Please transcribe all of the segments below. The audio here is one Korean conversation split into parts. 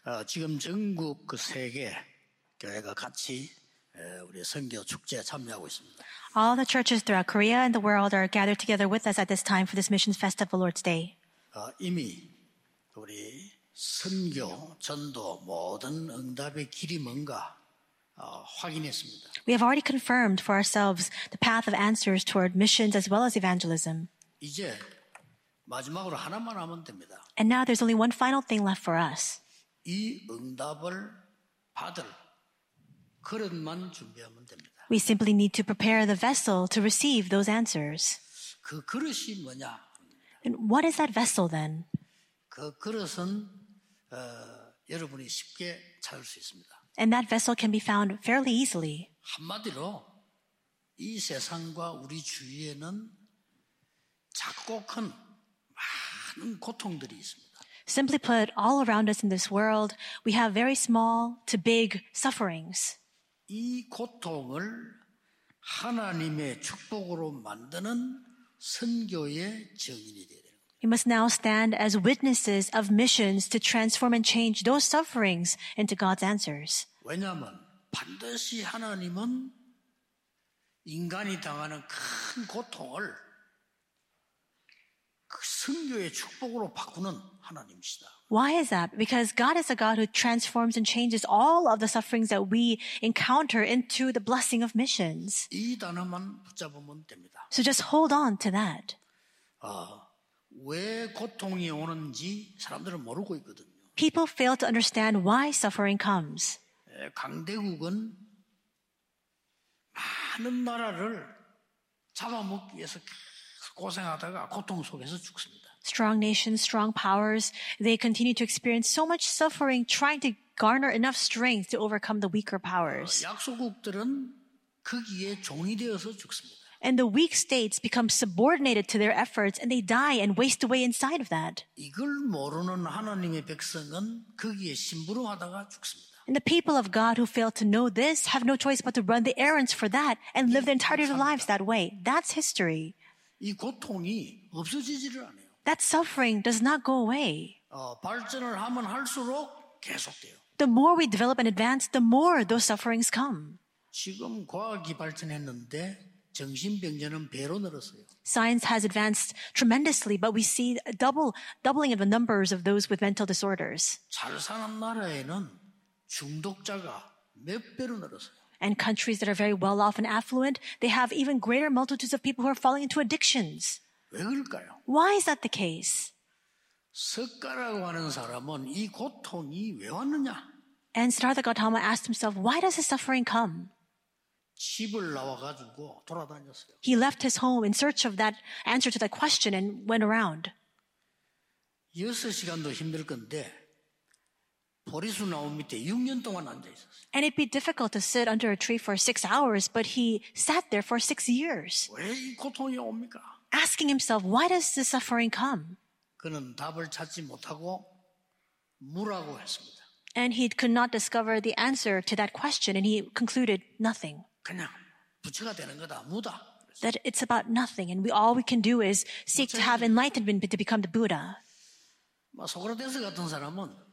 지금 전국 그 세계 교회가 같이 우리 선교 축제에 참여하고 있습니다. All the churches throughout Korea and the world are gathered together with us at this time for this Missions Festival Lord's Day. 이미 우리 선교, 전도 모든 응답의 길이 뭔가 확인했습니다. We have already confirmed for ourselves the path of answers toward missions as well as evangelism. 이제 마지막으로 하나만 하면 됩니다. And now there's only one final thing left for us. 이 응답을 받을 그릇만 준비하면 됩니다. We simply need to prepare the vessel to receive those answers. 그 그릇이 뭐냐? And what is that vessel then? 그 그릇은 여러분이 쉽게 찾을 수 있습니다. And that vessel can be found fairly easily. 한마디로 이 세상과 우리 주위에는 작고 큰 많은 고통들이 있습니다. Simply put, all around us in this world, we have very small to big sufferings. 이 고통을 하나님의 축복으로 만드는 선교의 증인이 되어야 됩니다. We must now stand as witnesses of missions to transform and change those sufferings into God's answers. 왜냐하면 반드시 하나님은 인간이 당하는 큰 고통을 그 선교의 축복으로 바꾸는 하나님이시다. Why is that? Because God is a God who transforms and changes all of the sufferings that we encounter into the blessing of missions. 이 단어만 붙잡으면 됩니다. So just hold on to that. 왜 고통이 오는지 사람들은 모르고 있거든요. People fail to understand why suffering comes. 강대국은 많은 나라를 잡아먹기 위해서 계속 고생하다가 고통 속에서 죽습니다. Strong nations, strong powers, they continue to experience so much suffering trying to garner enough strength to overcome the weaker powers. 약소국들은 거기에 종이 되어서 죽습니다. And the weak states become subordinated to their efforts and they die and waste away inside of that. 이걸 모르는 하나님의 백성은 거기에 심부름하다가 죽습니다. And the people of God who fail to know this have no choice but to run the errands for that and live the entirety of their lives that way. That's history. 이 고통이 없어지지를 않아요. That suffering does not go away. 발전을 하면 할수록 계속돼요. The more we develop and advance, the more those sufferings come. 지금 과학이 발전했는데 정신병자는 배로 늘었어요. Science has advanced tremendously, but we see a doubling of the numbers of those with mental disorders. 잘 사는 나라에는 중독자가 몇 배로 늘었어요. And countries that are very well off and affluent, they have even greater multitudes of people who are falling into addictions. 왜 그럴까요? Why is that the case? 석가라고 하는 사람은 이 고통이 왜 왔느냐? And Siddhartha Gautama asked himself, why does this suffering come? 집을 나와가지고 돌아다녔어요. He left his home in search of that answer to that question and went around. 6시간도 힘들 건데 보리수 나무 밑에 6년 동안 앉아 있었어요. And it'd be difficult to sit under a tree for 6 hours, but he sat there for 6 years, 왜 이 고통이 옵니까? asking himself, why does this suffering come? 그는 답을 찾지 못하고 무라고 했습니다. And he could not discover the answer to that question, and he concluded nothing. 그냥 부처가 되는 거다, 무다. That it's about nothing, and all we can do is seek to have enlightenment to become the Buddha. 소크라테스 같은 사람은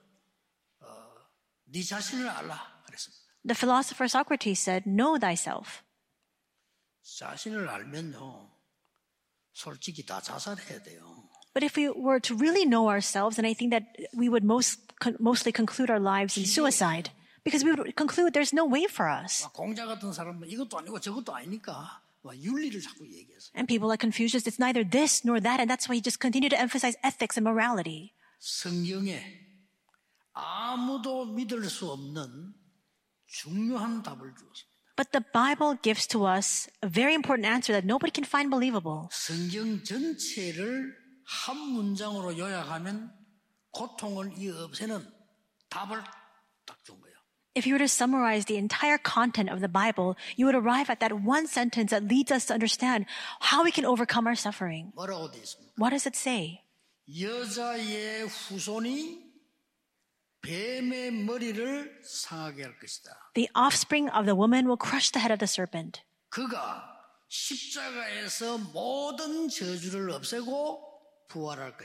네 자신을 알라 그랬습니다. The philosopher Socrates said, know thyself. 자신을 알면요, 솔직히 다 자살해야 돼요. But if we were to really know ourselves, then I think that we would mostly conclude our lives in suicide. Because we would conclude there's no way for us. 공자 같은 사람은 이것도 아니고 저것도 아니니까 윤리를 자꾸 얘기했어요. And people like Confucius, it's neither this nor that, and that's why he just continued to emphasize ethics and morality. 성경에 아무도 믿을 수 없는 중요한 답을 주었습니다. But the Bible gives to us a very important answer that nobody can find believable. 성경 전체를 한 문장으로 요약하면 고통을 없애는 답을 딱 준 거예요. If you were to summarize the entire content of the Bible, you would arrive at that one sentence that leads us to understand how we can overcome our suffering. 뭐라고 되어 있습니까? What does it say? 여자의 후손이 뱀의 머리를 상하게 할 것이다. The offspring of the woman will crush the head of the serpent. 그가 십자가에서 모든 저주를 없애고 부활할 것이다.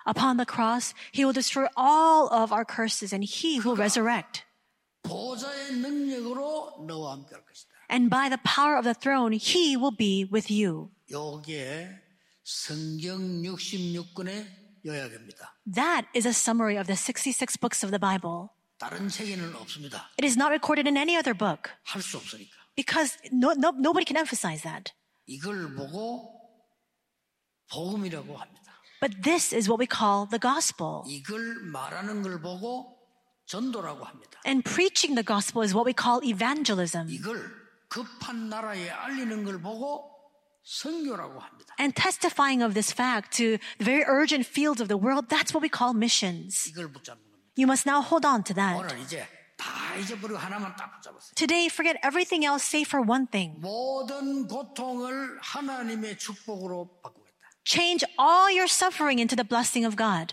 Upon the cross, he will destroy all of our curses and he will resurrect. 보좌의 능력으로 너와 함께 할 것이다. And by the power of the throne, he will be with you. 여기에 성경 66권의 요약입니다. That is a summary of the 66 books of the Bible. 다른 책에는 없습니다. It is not recorded in any other book 할 수 없으니까. because nobody can emphasize that. 이걸 보고 복음이라고 합니다. But this is what we call the gospel. 이걸 말하는 걸 보고 전도라고 합니다. And preaching the gospel is what we call evangelism. 이걸 급한 나라에 알리는 걸 보고 선교라고 합니다. And testifying of this fact to the very urgent fields of the world, that's what we call missions. 이걸 붙잡는 겁니다. You must now hold on to that. 오늘 이제 다 잊어버리고 하나만 딱 붙잡았어요. Today, forget everything else save for one thing. 모든 고통을 하나님의 축복으로 바꾸겠다. Change all your suffering into the blessing of God.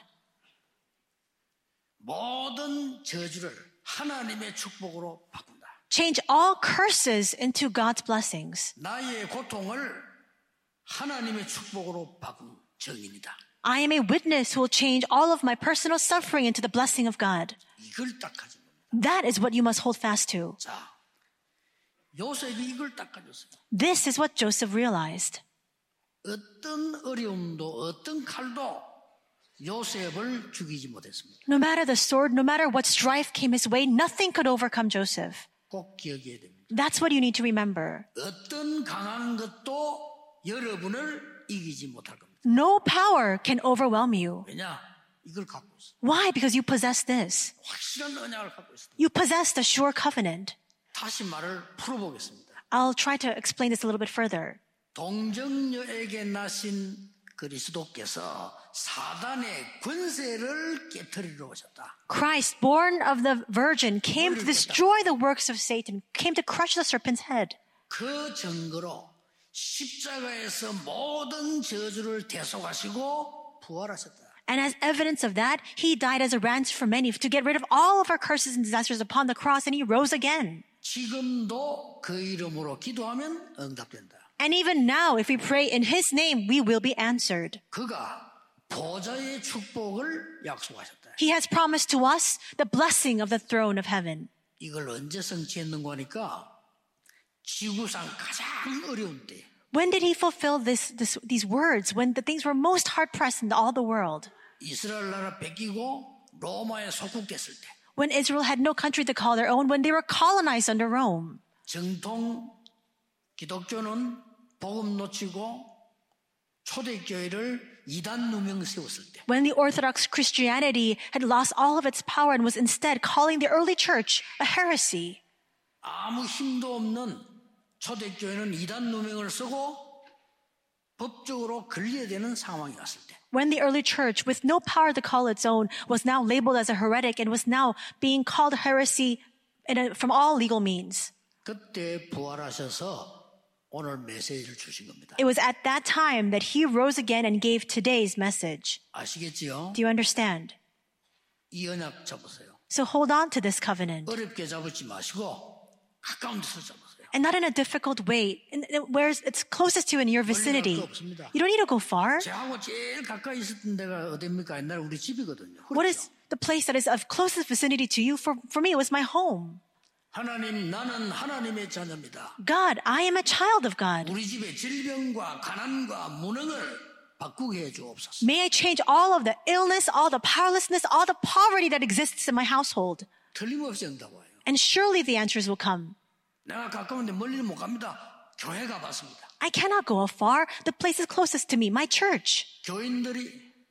모든 저주를 하나님의 축복으로 바꾼다. Change all curses into God's blessings. 나의 고통을 하나님의 축복으로 바꾼 증인이다. I am a witness who will change all of my personal suffering into the blessing of God. 이걸 딱 가진 겁니다. That is what you must hold fast to. 자, 요셉이 이걸 딱 가졌어요. This is what Joseph realized. 어떤 어려움도 어떤 칼도 요셉을 죽이지 못했습니다. No matter the sword, no matter what strife came his way, nothing could overcome Joseph. 꼭 기억해야 됩니다. That's what you need to remember. 어떤 강한 것도 여러분을 이기지 못할 겁니다. No power can overwhelm you. 왜냐? 이걸 갖고 있어. Why? Because you possess this. 확실한 언약을 갖고 있어. You possess the sure covenant. 다시 말을 풀어보겠습니다. I'll try to explain this a little bit further. 동정녀에게 나신 그리스도께서 사단의 권세를 깨트리러 오셨다. Christ, born of the Virgin, came to destroy the works of Satan, came to crush the serpent's head. 그 증거로 십자가에서 모든 저주를 대속하시고 부활하셨다. And as evidence of that, he died as a ransom for many to get rid of all of our curses and disasters upon the cross, and he rose again. 지금도 그 이름으로 기도하면 응답된다. And even now, if we pray in his name, we will be answered. 그가 보좌의 축복을 약속하셨다. He has promised to us the blessing of the throne of heaven. 이걸 언제 성취했는가 하니까 지구상 가장 어려운 때 When did he fulfill these words? When the things were most hard pressed in all the world? 이스라엘 나라 뺏기고 로마에 속국됐을 때 When Israel had no country to call their own, when they were colonized under Rome. 정통 기독교는 복음 놓치고 초대교회를 이단 누명 세웠을 때 When the Orthodox Christianity had lost all of its power and was instead calling the early church a heresy. 아무 힘도 없는 초대교회는 이단 누명을 쓰고 법적으로 걸려야 되는 상황이 왔을 때 When the early church, with no power to call its own, was now labeled as a heretic and was now being called heresy from all legal means. 그때 부활하셔서 오늘 메시지를 주신 겁니다. It was at that time that he rose again and gave today's message. 아시겠지요? Do you understand? 이 언약 잡으세요. So hold on to this covenant. 어렵게 잡지 마시고 가까운 데서 잡으세요. And not in a difficult way, where it's closest to you in your vicinity. You don't need to go far. 저하고 제일 가까이 있었던 데가 어디입니까? 옛날에 우리 집이거든요. What is the place that is of closest vicinity to you? For me, it was my home. 하나님, 나는 하나님의 자녀입니다. God, I am a child of God. 우리 집에 질병과 가난과 무능을 바꾸게 해 주옵소서. May I change all of the illness, all the powerlessness, all the poverty that exists in my household. 틀림없이 응답 와요. And surely the answers will come. 내가 가까운데 멀리는 못 갑니다. 교회 가봤습니다. I cannot go afar. The place is closest to me, my church. 교인들이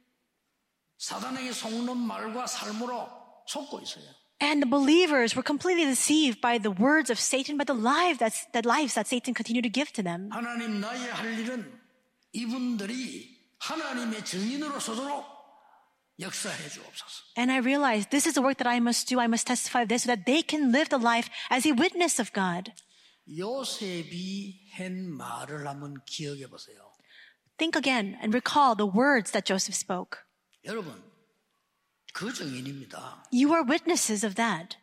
사단에게 속는 말과 삶으로 속고 있어요. And the believers were completely deceived by the words of Satan, by the lives that Satan continued to give to them. 하나님 나의 할 일은 이분들이 하나님의 증인으로 서도록 역사해 주옵소서. And I realized this is the work that I must do. I must testify of this so that they can live the life as a witness of God. 요셉이 한 말을 한번 기억해 보세요. Think again and recall the words that Joseph spoke. 여러분, 그 증인입니다. You are witnesses of that.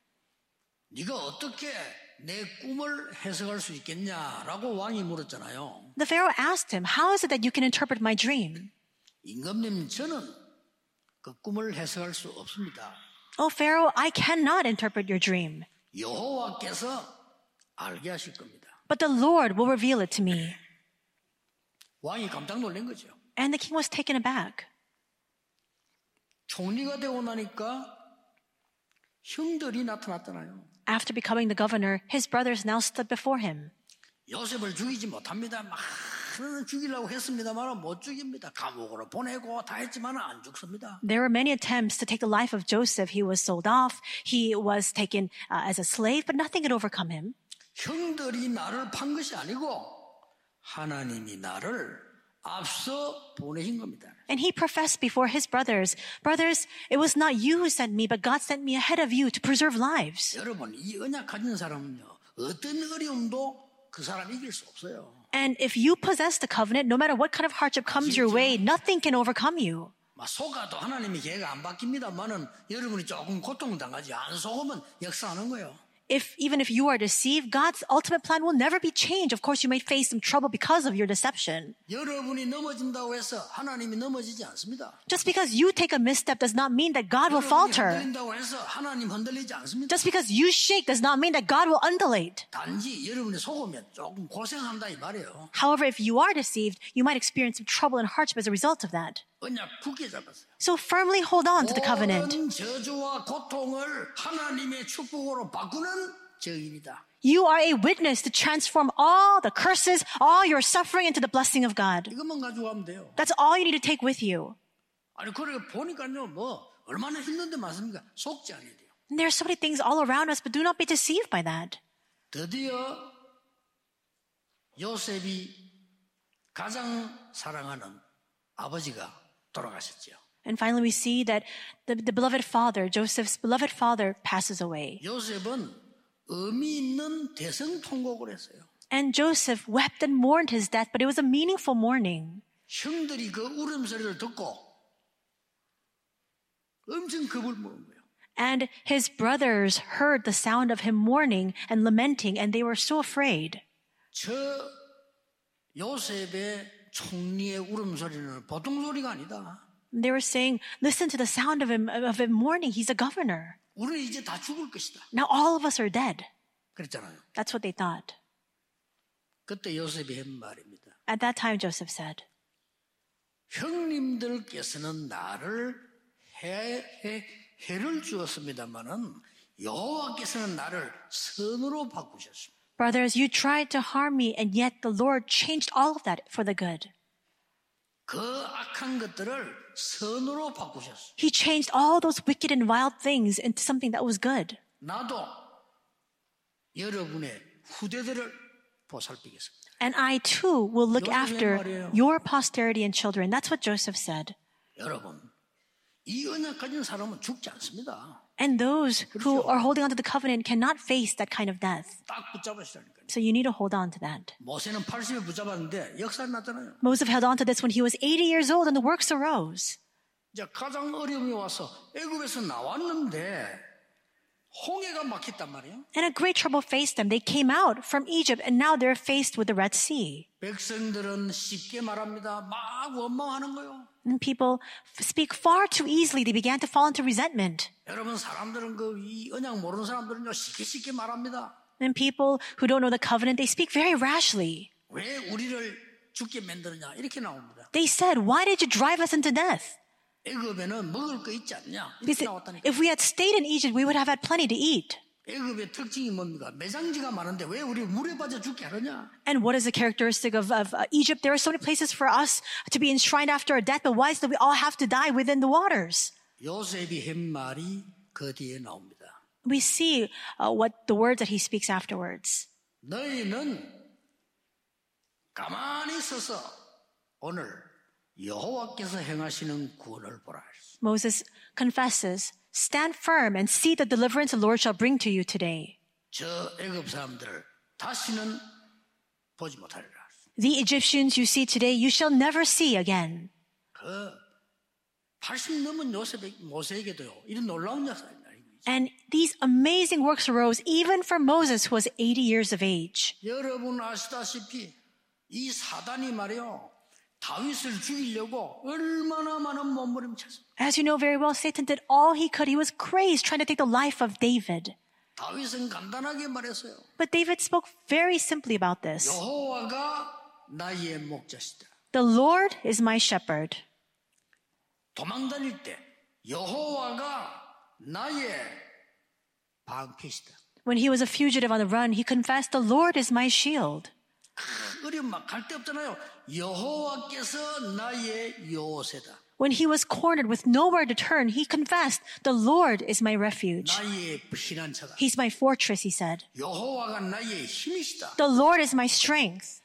네가 어떻게 내 꿈을 해석할 수 있겠냐라고 왕이 물었잖아요. The Pharaoh asked him, how is it that you can interpret my dream? 임금님, 저는 그 꿈을 해석할 수 없습니다. Oh, Pharaoh, I cannot interpret your dream, 여호와께서 알게 하실 겁니다. but the Lord will reveal it to me. 왕이 깜짝 놀란 거죠. And the king was taken aback. 총리가 되고 나니까 형들이 나타났잖아요. After becoming the governor, his brothers now stood before him. 요셉을 죽이지 못합니다. 많은 죽이려고 했습니다만 못 죽입니다. 감옥으로 보내고 다 했지만 안 죽습니다. There were many attempts to take the life of Joseph. He was sold off. He was taken as a slave, but nothing could overcome him. 형들이 나를 판 것이 아니고 하나님이 나를 앞서 보내신 겁니다. And he professed before his brothers, brothers, it was not you who sent me, but God sent me ahead of you to preserve lives. 여러분, 이 언약 가진 사람은요, 어떤 어려움도 그 사람 이길 수 없어요. And if you possess the covenant, no matter what kind of hardship comes your way, nothing can overcome you. 속아도 하나님이 계획 안 바뀝니다만은 여러분이 조금 고통당하지 안 속으면 역사하는 거예요. Even if you are deceived, God's ultimate plan will never be changed. Of course, you may face some trouble because of your deception. 여러분이 넘어진다고 해서 하나님이 넘어지지 않습니다. Just because you take a misstep does not mean that God will falter. 흔들린다고 해서 하나님 흔들리지 않습니다. Just because you shake does not mean that God will undulate. 단지 여러분이 속으면 조금 고생한다 이 말이에요. However, if you are deceived, you might experience some trouble and hardship as a result of that. 언약 굳게 잡았어요. So firmly hold on to the covenant. 모든 저주와 고통을 하나님의 축복으로 바꾸는 증인이다. You are a witness to transform all the curses, all your suffering into the blessing of God. 이것만 가지고 가면 돼요. That's all you need to take with you. 아니 그래 보니까요 얼마나 힘든데 맞습니까? 속지 않아야 돼요. And there are so many things all around us, but do not be deceived by that. 드디어 요셉이 가장 사랑하는 아버지가 돌아가셨죠. And finally we see that the beloved father, Joseph's beloved father, passes away. 요셉은 의미 있는 대성통곡을 했어요. And Joseph wept and mourned his death, but it was a meaningful mourning. 형들이 그 울음소리를 듣고 엄청 겁을 먹은 거예요. And his brothers heard the sound of him mourning and lamenting, and they were so afraid. 저 요셉의 총리의 울음소리는 보통 소리가 아니다. They were saying, listen to the sound of him mourning. He's a governor. 우리는 이제 다 죽을 것이다. Now all of us are dead. 그랬잖아요. That's what they thought. 그때 요셉이 한 말입니다. At that time, Joseph said, 형님들께서는 나를 해를 주었습니다마는 여호와께서는 나를 선으로 바꾸셨습니다. brothers, you tried to harm me, and yet the Lord changed all of that for the good. 그 악한 것들을 선으로 바꾸셨어요. He changed all those wicked and wild things into something that was good. 나도 여러분의 후대들을 보살피겠습니다. And I too will look 요셉의 after 말이에요. your posterity and children. That's what Joseph said. 여러분, 이 언약 가진 사람은 죽지 않습니다. And those who are holding on to the covenant cannot face that kind of death. 딱 붙잡으시라니까요. So you need to hold on to that. 모세는 80에 붙잡았는데 역사 났잖아요. Moses held on to this when he was 80 years old and the works arose. 이제 가장 어려움이 와서 애굽에서 나왔는데 홍해가 막혔단 말이에요. And a great trouble faced them. They came out from Egypt and now they're faced with the Red Sea. 백성들은 쉽게 말합니다. 막 원망하는 거예요. And people speak far too easily. They began to fall into resentment. 여러분 사람들은 이 언약 모르는 사람들은요 쉽게 말합니다. And people who don't know the covenant, they speak very rashly. 왜 우리를 죽게 만드느냐 이렇게 나옵니다. They said, why did you drive us into death? 애굽에는 먹을 거 있지 않냐 Because 이렇게 나왔다니까. if we had stayed in Egypt, we would have had plenty to eat. 애굽의 특징이 뭡니까? 매장지가 많은데 왜 우리 물에 빠져 죽게 하느냐? And what is the characteristic of Egypt? There are so many places for us to be enshrined after our death, but why is it that we all have to die within the waters? 요셉이 한 말이 그 뒤에 나옵니다. We see what the words that he speaks afterwards. 너희는 가만히 서서 오늘 여호와께서 행하시는 구원을 보라. Moses confesses, stand firm and see the deliverance the Lord shall bring to you today. 저 애굽 사람들을 다시는 보지 못하리라. The Egyptians you see today, you shall never see again. 그 80 넘은 모세에게도요. 이런 놀라운 역사입니다. And these amazing works arose even for Moses, who was 80 years of age. 여러분 아시다시피 이 사단이 말이요. 다윗을 죽이려고 얼마나 많은 몸부림쳤습니다. As you know very well, Satan did all he could. He was crazed trying to take the life of David. 다윗은 간단하게 말했어요. But David spoke very simply about this. 여호와가 나의 목자시다. The Lord is my shepherd. 도망다닐 때 여호와가 나의 방패시다. When he was a fugitive on the run, he confessed, the Lord is my shield. 어려움 막 갈 데 없잖아요. 여호와께서 나의 요새다. When he was cornered with nowhere to turn, he confessed, the Lord is my refuge. 나의 피난처다. He's my fortress, he said. 여호와가 나의 힘이시다. The Lord is my strength.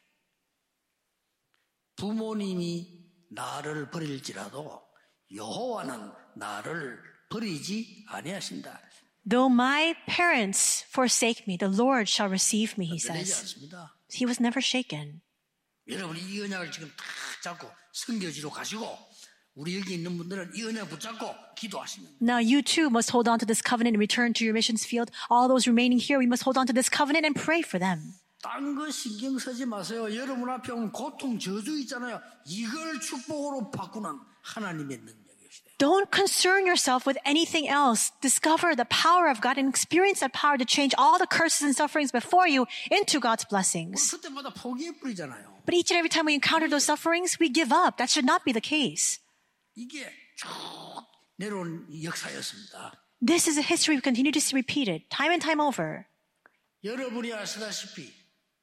부모님이 나를 버릴지라도 여호와는 나를 버리지 아니하신다. Though my parents forsake me, the Lord shall receive me, he 흔들리지 says. 않습니다. He was never shaken. 여러분이 이 언약을 지금 딱 잡고 선교지로 가시고 우리 여기 있는 분들은 이 언약 붙잡고 기도하시면 Now you too must hold on to this covenant and return to your missions field. All those remaining here, we must hold on to this covenant and pray for them. 딴 거 신경 쓰지 마세요. 여러분 앞에 오는 고통, 저주 있잖아요. 이걸 축복으로 바꾸는 하나님의 능력이시대요. Don't concern yourself with anything else. Discover the power of God and experience that power to change all the curses and sufferings before you into God's blessings. 그때마다 포기해 버리잖아요. But each and every time we encounter those sufferings, we give up. That should not be the case. 이게 쭉 내려온 역사였습니다. This is a history we continue to see repeated time and time over. 여러분이 아시다시피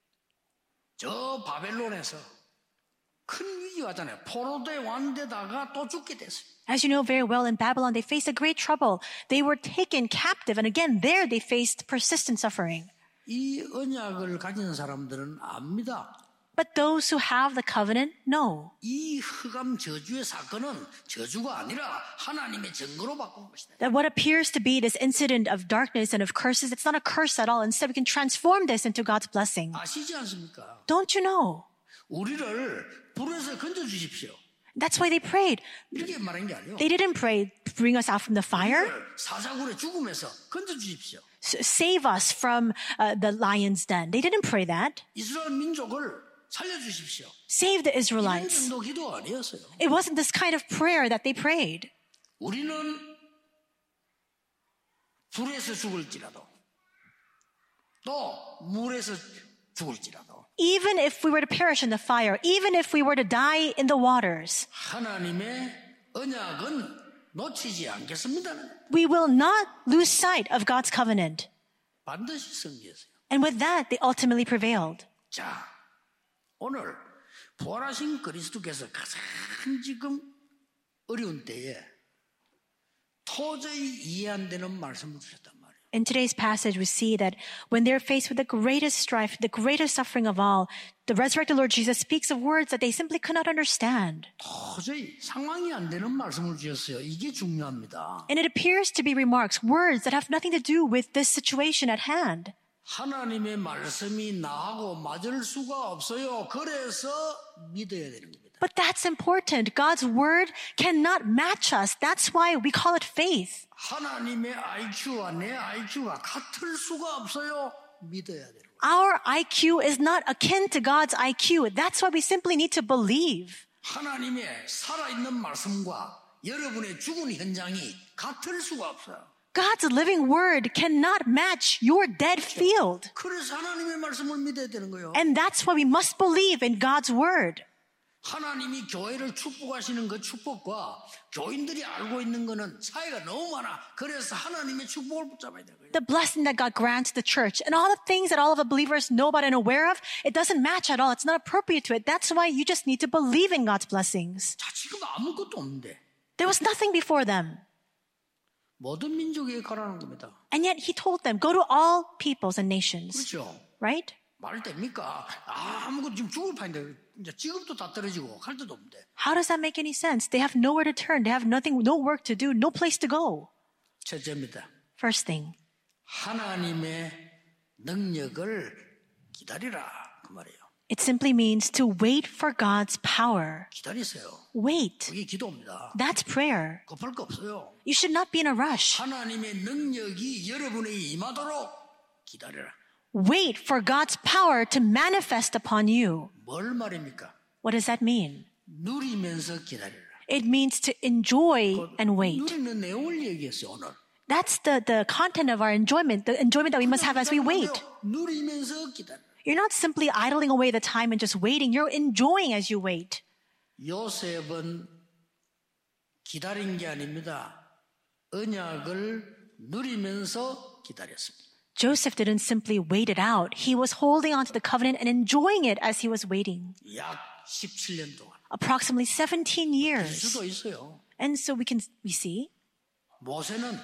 저 바벨론에서 큰 위기가 왔잖아요. 포로돼 왔는데다가 또 죽게 됐어요. As you know very well, in Babylon, they faced a great trouble. They were taken captive, and again, there they faced persistent suffering. 이 언약을 가진 사람들은 압니다. But those who have the covenant know. 이 흑암 저주의 사건은 저주가 아니라 하나님의 증거로 바꾼 것이다. That what appears to be this incident of darkness and of curses, it's not a curse at all. Instead, we can transform this into God's blessing. 아시지 않습니까? Don't you know? 우리를 불에서 건져 주십시오. That's why they prayed. 이렇게 말한 게 아니에요. They didn't pray, bring us out from the fire. 사자굴의 죽음에서 건져 주십시오. Save us from the lion's den. They didn't pray that. 이스라엘 민족을 살려주십시오. Save the 이런 Israelites. 정도 기도 아니었어요. It wasn't this kind of prayer that they prayed. 우리는 불에서 죽을지라도 또 물에서 죽을지라도 Even if we were to perish in the fire, even if we were to die in the waters, 하나님의 언약은 놓치지 않겠습니다. we will not lose sight of God's covenant. 반드시 승리했어요. And with that, they ultimately prevailed. 자, 오늘 부활하신 그리스도께서 가장 지금 어려운 때에 도저히 이해 안 되는 말씀을 주셨단 말이에요. In today's passage, we see that when they're faced with the greatest strife, the greatest suffering of all, the resurrected Lord Jesus speaks of words that they simply could not understand. 도저히 상황이 안 되는 말씀을 주셨어요. 이게 중요합니다. And it appears to be remarks, words that have nothing to do with this situation at hand. 하나님의 말씀이 나하고 맞을 수가 없어요. 그래서 믿어야 되는 겁니다. But that's important. God's word cannot match us. That's why we call it faith. 하나님의 IQ와 내 IQ가 같을 수가 없어요. 믿어야 되는 거예요. Our IQ is not akin to God's IQ. That's why we simply need to believe. 하나님의 살아있는 말씀과 여러분의 죽은 현장이 같을 수가 없어요. God's living word cannot match your dead field. 그래서 하나님의 말씀을 믿어야 되는 거예요. And that's why we must believe in God's word. 하나님이 교회를 축복하시는 그 축복과 교인들이 알고 있는 거는 차이가 너무 많아. 그래서 하나님의 축복을 붙잡아야 되는 거예요. The blessing that God grants the church and all the things that all of the believers know about and aware of, it doesn't match at all. It's not appropriate to it. That's why you just need to believe in God's blessings. 자, 지금 아무것도 없는데 There was nothing before them. 모든 민족에 가라는 겁니다. And yet he told them, go to all peoples and nations. 그렇죠? Right? 말 됩니까? 아무것도 지금 죽을 판인데 이제 직업도 다 떨어지고 갈 데도 없는데. How does that make any sense? They have nowhere to turn. They have nothing, no work to do, no place to go. 첫째입니다. First thing, 하나님의 능력을 기다리라 그 말이에요. it simply means to wait for God's power. 기다리세요. Wait. 그게 기도입니다. That's prayer. 급할 거 없어요. You should not be in a rush. 하나님의 능력이 여러분에게 임하도록 기다려라. Wait for God's power to manifest upon you. 뭘 말입니까? What does that mean? 누리면서 기다리라. It means to enjoy and wait. 누리는 내용을 얘기했어요, 오늘. That's the content of our enjoyment, the enjoyment that we must have as we wait. 누리면서 기다리라. You're not simply idling away the time and just waiting. You're enjoying as you wait. 요셉은 기다린 게 아닙니다. 언약을 누리면서 기다렸습니다. Joseph didn't simply wait it out. He was holding on to the covenant and enjoying it as he was waiting. 약 17년 동안. Approximately 17 될 years. 수도 있어요. And so we see 모세는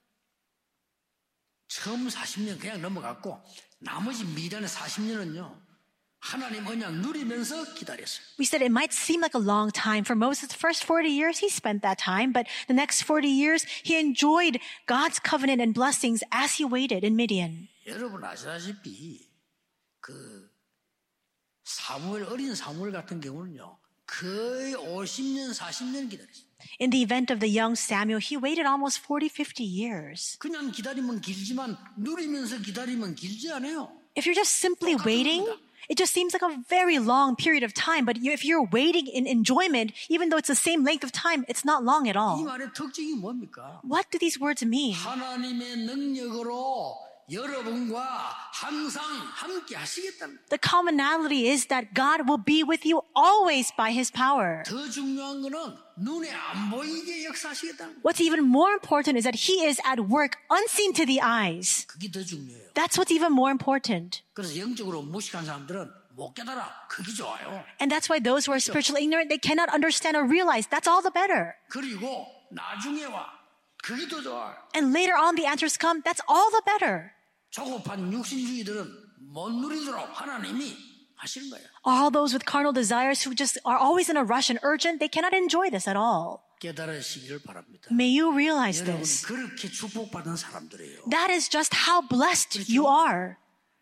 처음 40년 그냥 넘어갔고 나머지 미련의 40년은요. 하나님 언약 누리면서 기다렸어요. we said it might seem like a long time. For Moses, the first 40 years, he spent that time. But the next 40 years, he enjoyed God's covenant and blessings as he waited in Midian. 여러분 아시다시피 그 사무엘 어린 사무엘 같은 경우는요. 거의 50년, 40년 기다렸어요. In the event of the young Samuel, he waited almost 40, 50 years. 그냥 기다리면 길지만 누리면서 기다리면 길지 않아요. If you're just simply waiting, it just seems like a very long period of time. But if you're waiting in enjoyment, even though it's the same length of time, it's not long at 이 all. 말의 특징이 뭡니까? What do these words mean? 하나님의 능력으로 여러분과 항상 함께 하시겠다는. The commonality is that God will be with you always by his power. 더 중요한 거는 눈에 안 보이게 역사하시겠다는. What's even more important is that he is at work unseen to the eyes. 그게 더 중요해요. That's what's even more important. 그래서 영적으로 무식한 사람들은 못 깨달아. 그게 좋아요. And that's why those who are spiritually ignorant, they cannot understand or realize. That's all the better. 그리고 나중에 와. 그게 더 좋아요. And later on the answers come. That's all the better. 조급한 육신주의들은 못 누리도록 하나님이 하시는 거예요. All those with carnal desires who just are always in a rush and urgent, they cannot enjoy this at all. 깨달으시기를 바랍니다. May you realize 여러분 this. 그렇게 축복받은 사람들이에요. That is just how blessed you are.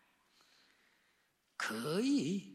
거의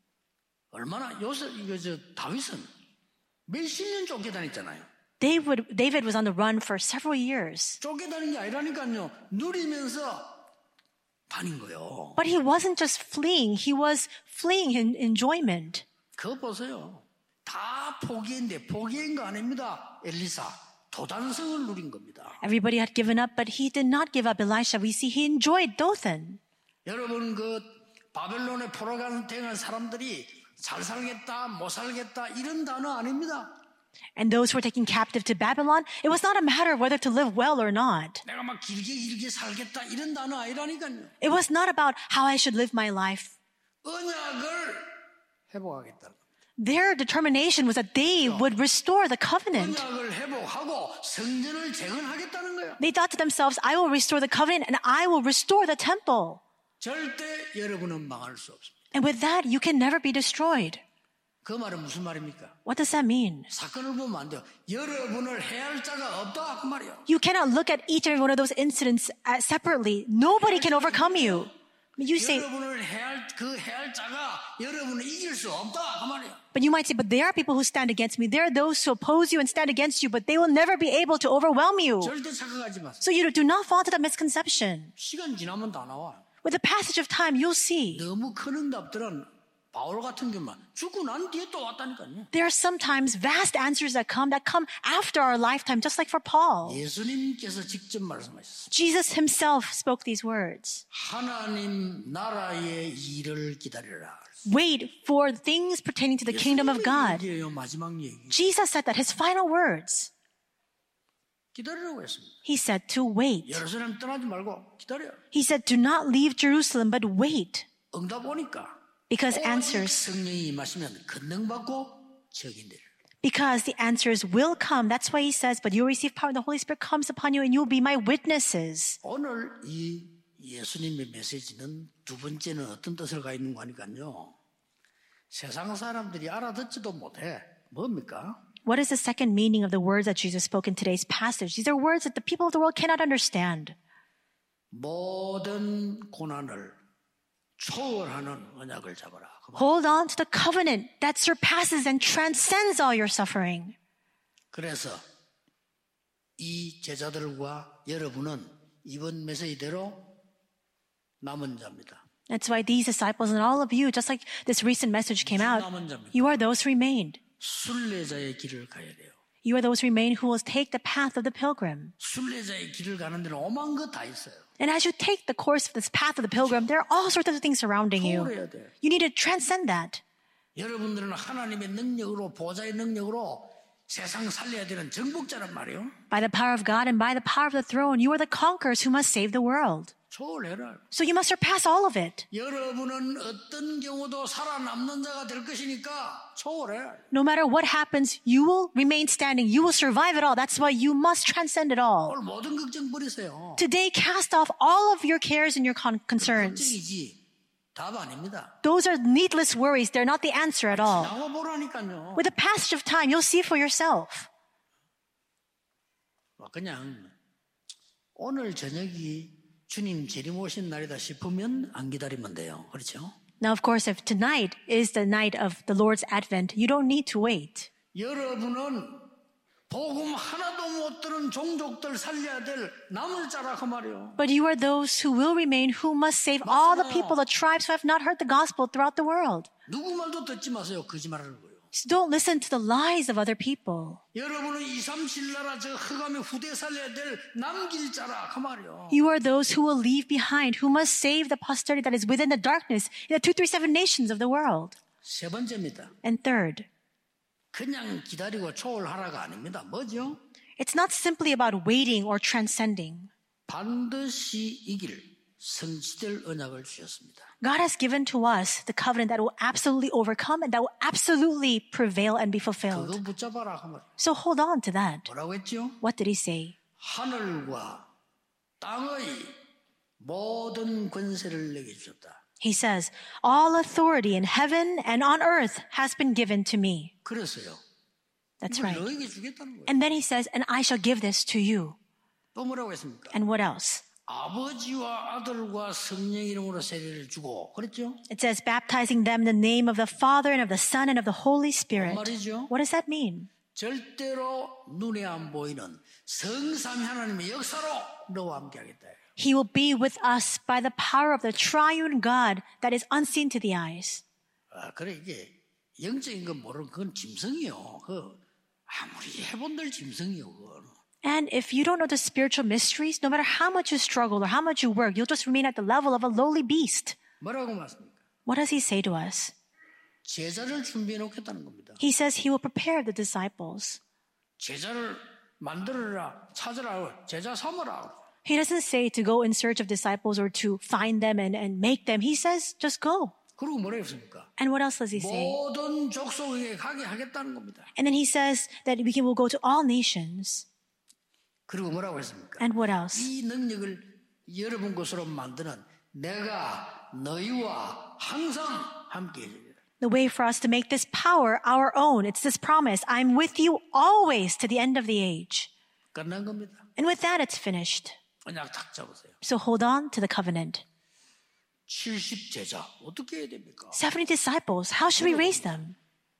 얼마나 요새 이거 다윗은 몇십 년 쫓겨다녔잖아요. David was on the run for several years. 쫓겨다닌 게 아니라니까요. 누리면서 다닌 거예요. But he wasn't just fleeing. He was fleeing in enjoyment. 그거 보세요. 다 포기인데 포기한 거 아닙니다. 엘리사 도단성을 누린 겁니다. Everybody had given up, but he did not give up Elisha. We see he enjoyed Dothan. 여러분 그 바벨론에 포로간 당한 사람들이 잘 살겠다 못 살겠다 이런 단어 아닙니다. And those who were taken captive to Babylon, it was not a matter of whether to live well or not. 내가 막 길게 살겠다 이런 단어 아니라니까요. It was not about how I should live my life. 언약을 회복하겠다. Their determination was that they would restore the covenant. 언약을 회복하고 성전을 재건하겠다는 거예요. They thought to themselves, I will restore the covenant and I will restore the temple. 절대 여러분은 망할 수 없습니다. And with that, you can never be destroyed. 그 말은 무슨 말입니까? What does that mean? 사건을 보면 안 돼요. 여러분을 해할 자가 없다 그 말이에요. You cannot look at each and every one of those incidents separately. Nobody can overcome you. You say, 여러분을 해할 자가 여러분을 이길 수 없다 그 말이에요. but you might say, but there are people who stand against me. There are those who oppose you and stand against you, but they will never be able to overwhelm you. 절대 착각하지 마세요. So you do not fall to that misconception. 시간 지나면 다 나와. With the passage of time, you'll see. 너무 큰 응답들은 바울 같은 경우만 죽고 난 뒤에 또 왔다니까요. There are sometimes vast answers that come after our lifetime, just like for Paul. 예수님께서 직접 말씀하셨어요. Jesus himself spoke these words. 하나님 나라의 일을 기다리라. Wait for things pertaining to the kingdom of God. 얘기예요, 마지막 얘기. Jesus said that, his final words. 기다리라고 했습니다. He said to wait. 예루살렘 떠나지 말고 기다려. He said, do not leave Jerusalem, but wait. 응답 오니까. Because answers, 성령이 임하시면 권능받고 적인들. because the answers will come. That's why he says, but you'll receive power, the Holy Spirit comes upon you and you'll be my witnesses. 오늘 이 예수님의 메시지는 두 번째는 어떤 뜻을 가지고 있는 거니까요. 세상 사람들이 알아듣지도 못해. 뭡니까? What is the second meaning of the words that Jesus spoke in today's passage? These are words that the people of the world cannot understand. 모든 고난을 초월하는 언약을 잡아라. Hold on to the covenant that surpasses and transcends all your suffering. 그래서 이 제자들과 여러분은 이번 메시지대로 남은 자입니다. That's why these disciples and all of you, just like this recent message came out, you are those who remained. 순례자의 길을 가야 돼요. You are those who remain who will take the path of the pilgrim. 순례자의 길을 가는 데는 오만 것 다 있어요. And as you take the course of this path of the pilgrim, there are all sorts of things surrounding you. 초월해야 돼. You need to transcend that. 여러분들은 하나님의 능력으로 보좌의 능력으로 세상 살려야 되는 정복자란 말이에요. By the power of God and by the power of the throne, you are the conquerors who must save the world. 초월해라. So you must surpass all of it. 여러분은 어떤 경우도 살아남는 자가 될 것이니까 초월해. No matter what happens, you will remain standing. You will survive it all. That's why you must transcend it all. 오늘 모든 걱정 버리세요. Today, cast off all of your cares and your concerns. 걱정이지 답 아닙니다. Those are needless worries. They're not the answer at all. 나와 보라니까요. With the passage of time, you'll see for yourself. 그냥 오늘 저녁이 주님 재림 오신 날이다 싶으면 안 기다리면 돼요. 그렇죠? Now, of course, if tonight is the night of the Lord's advent, you don't need to wait. 여러분은 복음 하나도 못 들은 종족들 살려야 될 남을 자라 그 말이요. But you are those who will remain, who must save all the people, the tribes who have not heard the gospel throughout the world. 누구 말도 듣지 마세요. 거짓말하는 거예요. So don't listen to the lies of other people. 여러분은 2, 3, 7나라 저 흑암의 후대 살려야 될 남길 자라 그 말이요. You are those who will leave behind, who must save the posterity that is within the darkness in the 237 nations of the world. 세 번째입니다. And third, 그냥 기다리고 초월하라가 아닙니다. 뭐죠? it's not simply about waiting or transcending. 반드시 이길 성취될 언약을 주셨습니다. God has given to us the covenant that will absolutely overcome and that will absolutely prevail and be fulfilled. 그거 붙잡아라 그 말. So hold on to that. 뭐라고 했죠? What did he say? 하늘과 땅의 모든 권세를 내게 주셨다. He says, all authority in heaven and on earth has been given to me. 그랬어요. That's 이걸 right. 너에게 주겠다는 거예요. And then he says, and I shall give this to you. 또 뭐라고 했습니까? And what else? 아버지와 아들과 성령 이름으로 세례를 주고 그랬죠? It says, baptizing them in the name of the Father and of the Son and of the Holy Spirit. 말이죠. What does that mean? 절대로 눈에 안 보이는 성삼위 하나님의 역사로 너와 함께 하겠다. He will be with us by the power of the triune God that is unseen to the eyes. 그래 이게 영적인 건 모르는 그건 짐승이요. 그 아무리 해본들 짐승이요. 그거는. And if you don't know the spiritual mysteries, no matter how much you struggle or how much you work, you'll just remain at the level of a lowly beast. 뭐라고 말씀입니까? What does he say to us? 제자를 준비해 놓겠다는 겁니다. He says he will prepare the disciples. 제자를 만들어라, 찾으라, 제자 삼으라. He doesn't say to go in search of disciples or to find them and make them. He says just go. 그리고 뭐라 했습니까? And what else does he say? 모든 족속에게 가게 하겠다는 겁니다. And then he says that we will go to all nations. 그리고 뭐라고 했습니까? And what else? 이 능력을 여러분 것으로 만드는 내가 너희와 항상 함께 해주리라. The way for us to make this power our own. It's this promise. I'm with you always to the end of the age. 끝난 겁니다. And with that, it's finished. 언약 탁 잡으세요. So hold on to the covenant. 70제자 어떻게 해야 됩니까? 70 disciples. How should we raise them?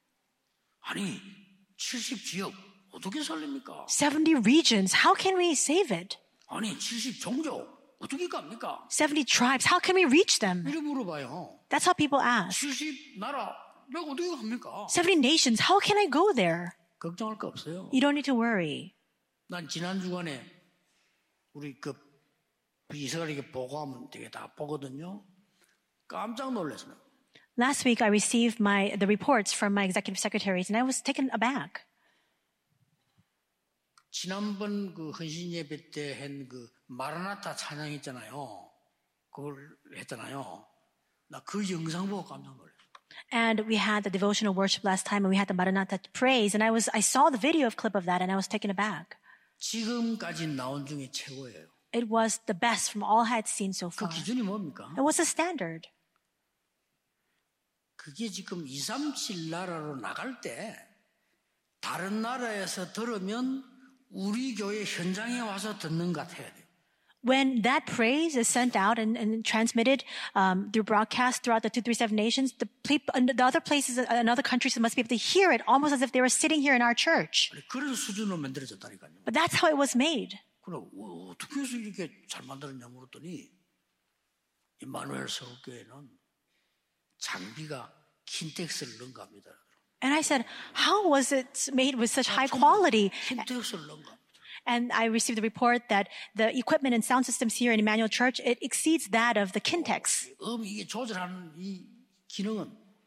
아니 70지역 어떻게 살립니까? 70 regions. How can we save it? 아니 70종족 어떻게 갑니까? 70 tribes. How can we reach them? 이래 물어봐요. That's how people ask. 70나라 내가 어떻게 갑니까? 70 nations. How can I go there? 걱정할 거 없어요. You don't need to worry. 난 지난 주간에 우리 그 이스라엘에게 보고하면 되게 다 보거든요. 깜짝 놀랐어요. Last week, I received the reports from my executive secretaries, and I was taken aback. 지난번 그 헌신 예배 때 한 그 마라나타 찬양 있잖아요. 그걸 했잖아요. 나 그 영상 보고 깜짝 놀랐어요. And we had the devotional worship last time, and we had the Maranatha praise, and I saw the video clip of that, and I was taken aback. 지금까지 나온 중에 최고예요. It was the best from all I had seen so 그 far. 기준이 뭡니까? It was the standard. 그게 지금 2, 3, 7 나라로 나갈 때 다른 나라에서 들으면 우리 교회 현장에 와서 듣는 것 같아야 돼요. When that praise is sent out and transmitted through broadcast throughout the 237 nations, the other places and other countries must be able to hear it almost as if they were sitting here in our church. 그런 수준으로 만들어졌다니까요. But that's how it was made. 그럼 어떻게 해서 이렇게 잘 만들었냐 물었더니 임마누엘 서울교회는 장비가 킨텍스를 넣은 겁니다. And I said, how was it made with such high quality? 힌트엑스를 넣은 겁니다. And I received the report that the equipment and sound systems here in Emmanuel Church, it exceeds that of the Kintex. 이게 조절하는 이 기능은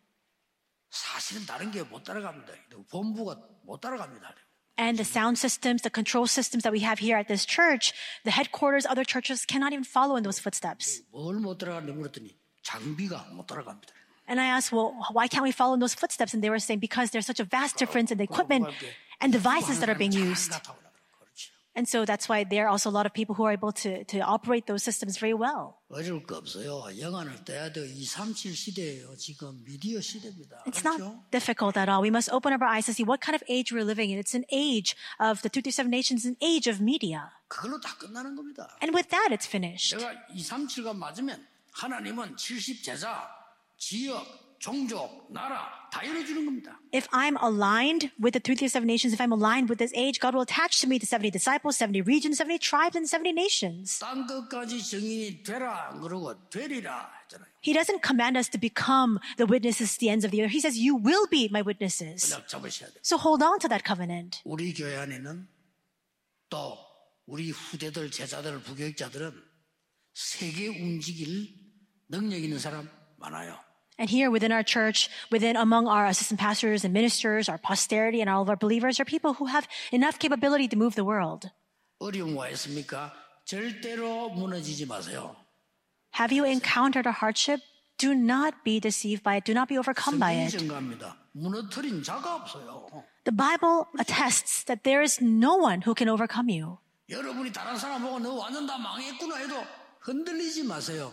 사실은 다른 게 못 따라갑니다. 본부가 못 따라갑니다. And the sound systems, the control systems that we have here at this church, the headquarters, other churches cannot even follow in those footsteps. 뭘 못 따라가는지 물었더니 장비가 못 따라갑니다. And I asked, well, why can't we follow in those footsteps? And they were saying, because there's such a vast difference in the equipment and devices that are being used. And so that's why there are also a lot of people who are able to operate those systems very well. 어려울 거 없어요. 영안을 떼야 돼. 237 시대예요. 지금 미디어 시대입니다. It's 그렇죠? not difficult at all. We must open up our eyes to see what kind of age we're living in. It's an age of the 237 nations, an age of media. 그걸로 다 끝나는 겁니다. And with that, it's finished. 제가 237과 맞으면 하나님은 70제자, 지역, 종족, 나라 다 열어주는 겁니다. If I'm aligned with the 337 nations, if I'm aligned with this age, God will attach to me the 70 disciples, 70 regions, 70 tribes, and 70 nations. 땅 끝까지 증인이 되라 그러고 되리라 했잖아요. He doesn't command us to become the witnesses to the ends of the earth. He says, you will be my witnesses. 딱 잡으셔야 돼요. So hold on to that covenant. 우리 교회 안에는 또 우리 후대들, 제자들, 부교육자들은 세계 움직일 능력 있는 사람 많아요. And here within our church, among our assistant pastors and ministers, our posterity and all of our believers are people who have enough capability to move the world. 어려움 와 있습니까? 절대로 무너지지 마세요. Have you encountered a hardship? Do not be deceived by it. Do not be overcome by 성경이 it. 증거합니다. 무너뜨린 자가 없어요. The Bible attests that there is no one who can overcome you. 여러분이 다른 사람 보고 너 완전 다 망했구나 해도 흔들리지 마세요.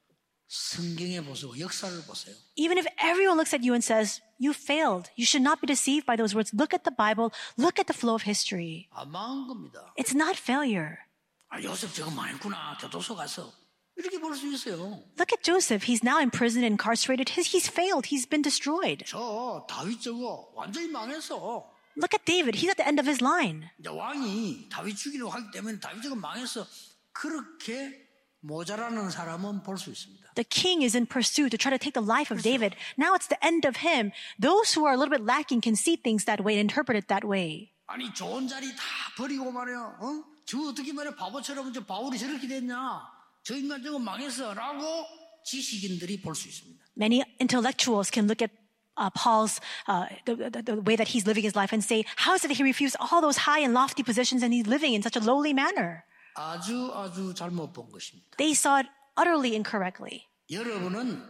성경에 보세요. 역사를 보세요. Even if everyone looks at you and says, you failed, you should not be deceived by those words. Look at the Bible. Look at the flow of history. 안 망한 겁니다. It's not failure. 요셉 저거 망했구나. 교도소 가서. 이렇게 볼 수 있어요. Look at Joseph. He's now in prison, incarcerated. He's failed. He's been destroyed. 저 다윗 저거 완전히 망했어. Look at David. He's at the end of his line. 이제 왕이 다윗 죽이려고 하기 때문에 다윗 저거 망했어. 그렇게 모자라는 사람은 볼 수 있습니다. The king is in pursuit to try to take the life of David. Now it's the end of him. Those who are a little bit lacking can see things that way and interpret it that way. 아니 좋은 자리 다 버리고 말이야. 저 어떻게 말이야 바보처럼 저 바울이 저렇게 됐냐. 저 인간 저거 망했어 라고 지식인들이 볼 수 있습니다. Many intellectuals can look at Paul's, the way that he's living his life and say, how is it that he refused all those high and lofty positions and he's living in such a lowly manner? 아주 잘못 본 것입니다. They saw it utterly incorrectly. 여러분은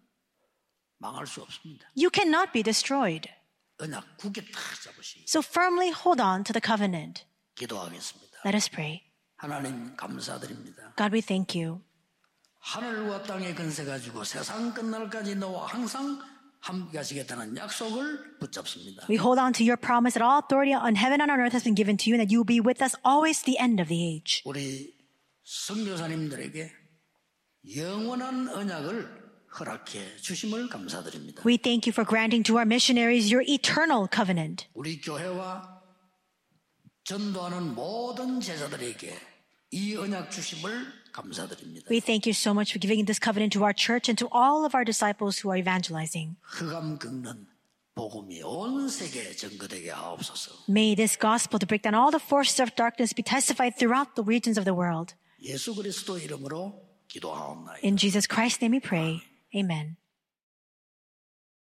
망할 수 없습니다. You cannot be destroyed. 언약 굳게 딱 잡으시기. So firmly hold on to the covenant. 기도하겠습니다. Let us pray. 하나님 감사드립니다. God, we thank you. 하늘과 땅의 근세 가지고 세상 끝날까지 너와 항상 함께 하시겠다는 약속을 붙잡습니다. We hold on to your promise that all authority on heaven and on earth has been given to you and that you will be with us always to the end of the age. 우리 선교사님들에게 영원한 언약을 허락해 주심을 감사드립니다. We thank you for granting to our missionaries your eternal covenant. 우리 교회와 전도하는 모든 제자들에게 이 언약 주심을 감사드립니다. We thank you so much for giving this covenant to our church and to all of our disciples who are evangelizing. 흑암 긁는 복음이 온 세계에 전거되게 하옵소서. May this gospel to break down all the forces of darkness be testified throughout the regions of the world. 예수 그리스도 이름으로 기도하옵나이다. In Jesus Christ's name we pray. Amen.